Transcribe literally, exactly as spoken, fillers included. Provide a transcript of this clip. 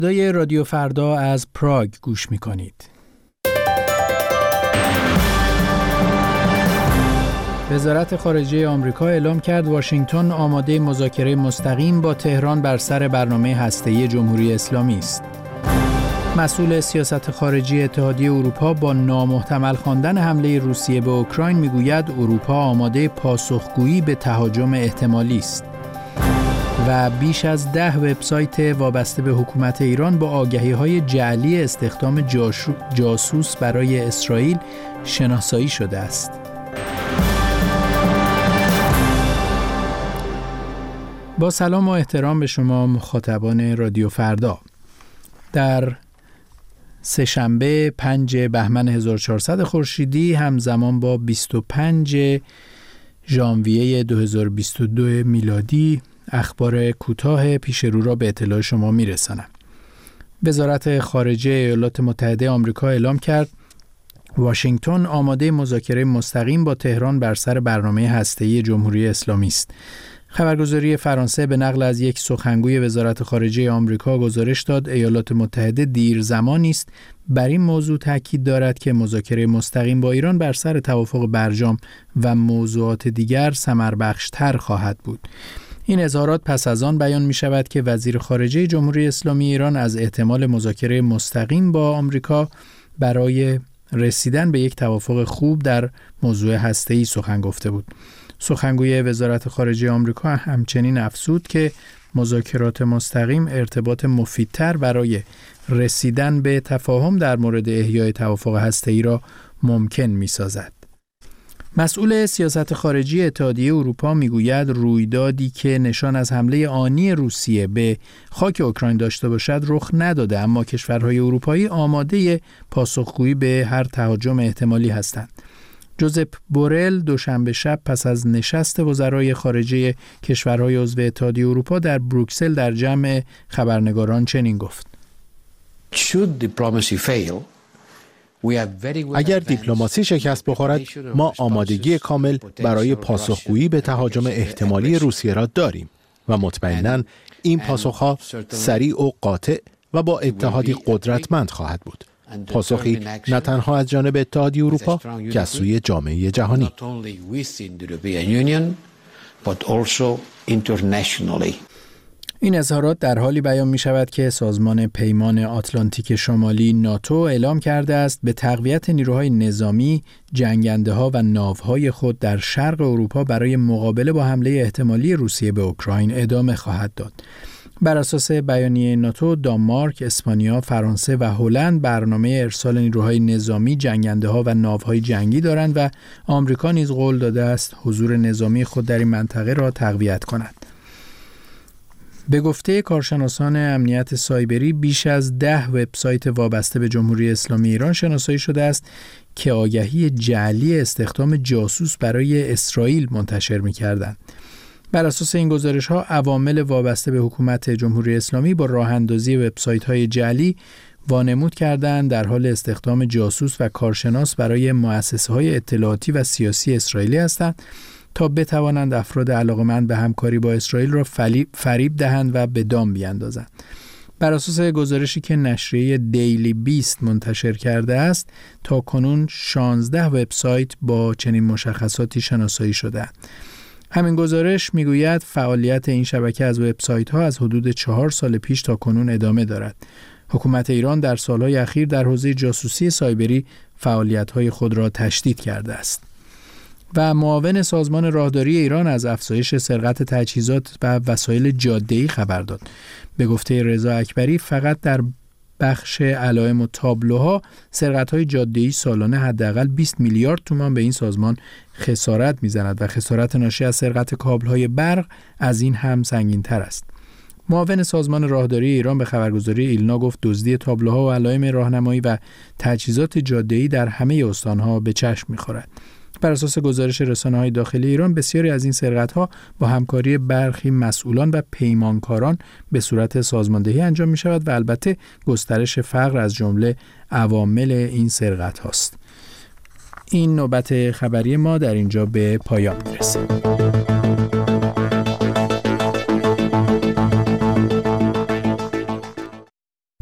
صدای رادیو فردا از پراگ گوش می‌کنید. وزارت خارجه آمریکا اعلام کرد واشنگتن آماده مذاکره مستقیم با تهران بر سر برنامه هسته‌ای جمهوری اسلامی است. مسئول سیاست خارجی اتحادیه اروپا با نامحتمل خواندن حمله روسیه به اوکراین میگوید اروپا آماده پاسخگویی به تهاجم احتمالی است. و بیش از ده وبسایت وابسته به حکومت ایران با آگهی‌های جعلی استخدام جاسوس برای اسرائیل شناسایی شده است. با سلام و احترام به شما مخاطبان رادیو فردا. در سه‌شنبه پنج بهمن هزار و چهارصد خورشیدی همزمان با بیست و پنج ژانویه دو هزار و بیست و دو میلادی اخبار کوتاه پیش رو را به اطلاع شما میرسانم. وزارت خارجه ایالات متحده آمریکا اعلام کرد واشنگتن آماده مذاکره مستقیم با تهران بر سر برنامه هسته‌ای جمهوری اسلامی است. خبرگزاری فرانسه به نقل از یک سخنگوی وزارت خارجه آمریکا گزارش داد ایالات متحده دیر زمانی است بر این موضوع تاکید دارد که مذاکره مستقیم با ایران بر سر توافق برجام و موضوعات دیگر ثمربخش‌تر خواهد بود. این اظهارات پس از آن بیان می شود که وزیر خارجه جمهوری اسلامی ایران از احتمال مذاکره مستقیم با آمریکا برای رسیدن به یک توافق خوب در موضوع هسته‌ای سخن گفته بود. سخنگوی وزارت خارجه آمریکا همچنین افزود که مذاکرات مستقیم ارتباط مفیدتر برای رسیدن به تفاهم در مورد احیای توافق هسته‌ای را ممکن می‌سازد. مسئول سیاست خارجی اتحادیه اروپا میگوید رویدادی که نشان از حمله آنی روسیه به خاک اوکراین داشته باشد رخ نداده، اما کشورهای اروپایی آماده پاسخگویی به هر تهاجم احتمالی هستند. جوزپ بورل دوشنبه شب پس از نشست وزرای خارجه کشورهای عضو اتحادیه اروپا در بروکسل در جمع خبرنگاران چنین گفت: اگر دیپلماسی شکست بخورد، ما آمادگی کامل برای پاسخگویی به تهاجم احتمالی روسیه را داریم و مطمئناً این پاسخها سریع و قاطع و با اتحادی قدرتمند خواهد بود. پاسخی نه تنها از جانب اتحادیه اروپا که از سوی جامعه جهانی. این اظهارات در حالی بیان می شود که سازمان پیمان آتلانتیک شمالی ناتو اعلام کرده است به تقویت نیروهای نظامی، جنگنده ها و ناوهای خود در شرق اروپا برای مقابله با حمله احتمالی روسیه به اوکراین ادامه خواهد داد. بر اساس بیانیه ناتو، دانمارک، اسپانیا، فرانسه و هلند برنامه ارسال نیروهای نظامی، جنگنده‌ها و ناوهای جنگی دارند و آمریکا نیز قول داده است حضور نظامی خود در این منطقه را تقویت کند. به گفته کارشناسان امنیت سایبری بیش از ده وبسایت وابسته به جمهوری اسلامی ایران شناسایی شده است که آگهی جعلی استخدام جاسوس برای اسرائیل منتشر می‌کردند. بر اساس این گزارش‌ها عوامل وابسته به حکومت جمهوری اسلامی با راه‌اندازی وبسایت‌های جعلی وانمود کردند در حال استخدام جاسوس و کارشناس برای مؤسسه‌های اطلاعاتی و سیاسی اسرائیلی هستند تا بتوانند افراد علاقه‌مند به همکاری با اسرائیل را فریب دهند و به دام بیاندازند. بر اساس گزارشی که نشریه دیلی بیست منتشر کرده است، تا کنون شانزده وبسایت با چنین مشخصاتی شناسایی شده‌اند. همین گزارش میگوید فعالیت این شبکه از وبسایت‌ها از حدود چهار سال پیش تا کنون ادامه دارد. حکومت ایران در سالهای اخیر در حوزه جاسوسی سایبری فعالیت‌های خود را تشدید کرده است. و معاون سازمان راهداری ایران از افزایش سرقت تجهیزات و وسایل جاده‌ای خبر داد. به گفته رضا اکبری فقط در بخش علائم و تابلوها سرقت‌های جاده‌ای سالانه حداقل بیست میلیارد تومان به این سازمان خسارت می‌زند و خسارت ناشی از سرقت کابل‌های برق از این هم سنگین‌تر است. معاون سازمان راهداری ایران به خبرگزاری ایلنا گفت دزدی تابلوها و علائم راهنمایی و تجهیزات جاده‌ای در همه استان‌ها به چشم می‌خورد. بر اساس گزارش رسانه‌های داخلی ایران بسیاری از این سرقت‌ها با همکاری برخی مسئولان و پیمانکاران به صورت سازماندهی انجام می‌شود و البته گسترش فقر از جمله عوامل این سرقت‌هاست. این نوبت خبری ما در اینجا به پایان می‌رسه.